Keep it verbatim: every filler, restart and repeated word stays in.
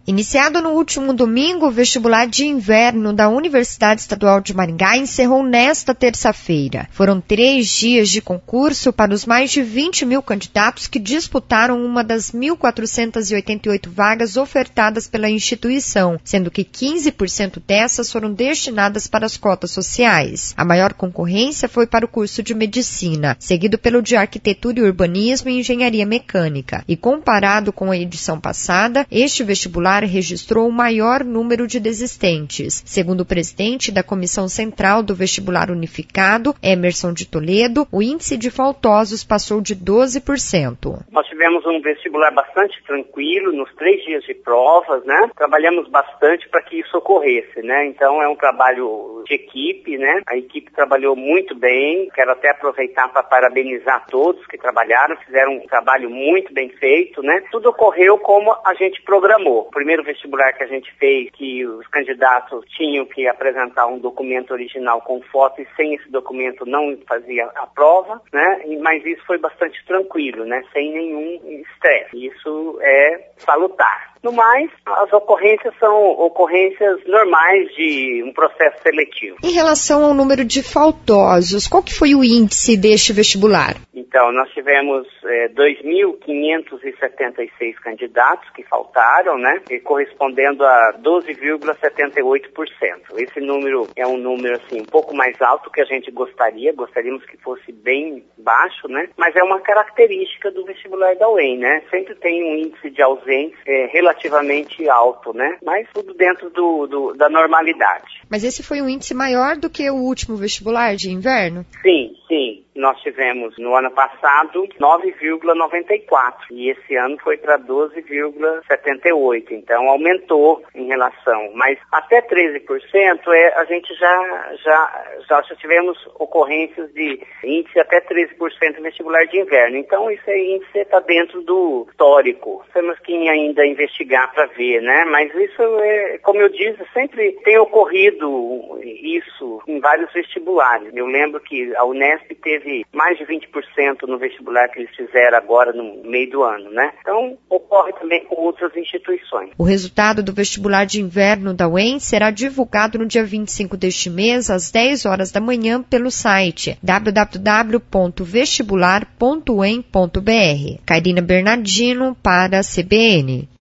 Iniciado no último domingo, o vestibular de inverno da Universidade Estadual de Maringá encerrou nesta terça-feira. Foram três dias de concurso para os mais de vinte mil candidatos que disputaram uma das mil quatrocentas e oitenta e oito vagas ofertadas pela instituição, sendo que quinze por cento dessas foram destinadas para as cotas sociais. A maior concorrência foi para o curso de Medicina, seguido pelo de Arquitetura e Urbanismo e Engenharia Mecânica. E comparado com a edição passada, este vestibular registrou o maior número de desistentes. Segundo o presidente da Comissão Central do Vestibular Unificado, Emerson de Toledo, o índice de faltosos passou de doze por cento. Nós tivemos um vestibular bastante tranquilo nos três dias de provas, né? Trabalhamos bastante para que isso ocorresse, né? Então é um trabalho de equipe, né? A equipe trabalhou muito bem. Quero até aproveitar para parabenizar todos que trabalharam, fizeram um trabalho muito bem feito, né? Tudo ocorreu como a gente programou. O primeiro vestibular que a gente fez, que os candidatos tinham que apresentar um documento original com foto e sem esse documento não fazia a prova, né? Mas isso foi bastante tranquilo, né? Sem nenhum estresse. Isso é salutar. No mais, as ocorrências são ocorrências normais de um processo seletivo. Em relação ao número de faltosos, qual que foi o índice deste vestibular? Então, nós tivemos é, dois mil quinhentos e setenta e seis candidatos que faltaram, né? E correspondendo a doze vírgula setenta e oito por cento. Esse número é um número, assim, um pouco mais alto que a gente gostaria. Gostaríamos que fosse bem baixo, né? Mas é uma característica do vestibular da U E M, né? Sempre tem um índice de ausência é, relativamente alto, né? Mas tudo dentro do, do, da normalidade. Mas esse foi um índice maior do que o último vestibular de inverno? Sim, sim. Nós tivemos no ano passado nove vírgula noventa e quatro e esse ano foi para doze vírgula setenta e oito, então aumentou em relação, mas até treze por cento é, a gente já, já, já, já tivemos ocorrências de índice até treze por cento vestibular de inverno, então esse índice está dentro do histórico, temos que ainda investigar para ver, né, mas isso é, como eu disse, sempre tem ocorrido isso em vários vestibulares. Eu lembro que a Unesp teve mais de vinte por cento no vestibular que eles fizeram agora no meio do ano, né? Então, ocorre também com outras instituições. O resultado do vestibular de inverno da U E M será divulgado no dia vinte e cinco deste mês, às dez horas da manhã, pelo site w w w ponto vestibular ponto u e m ponto b r. Karina Bernardino para a C B N.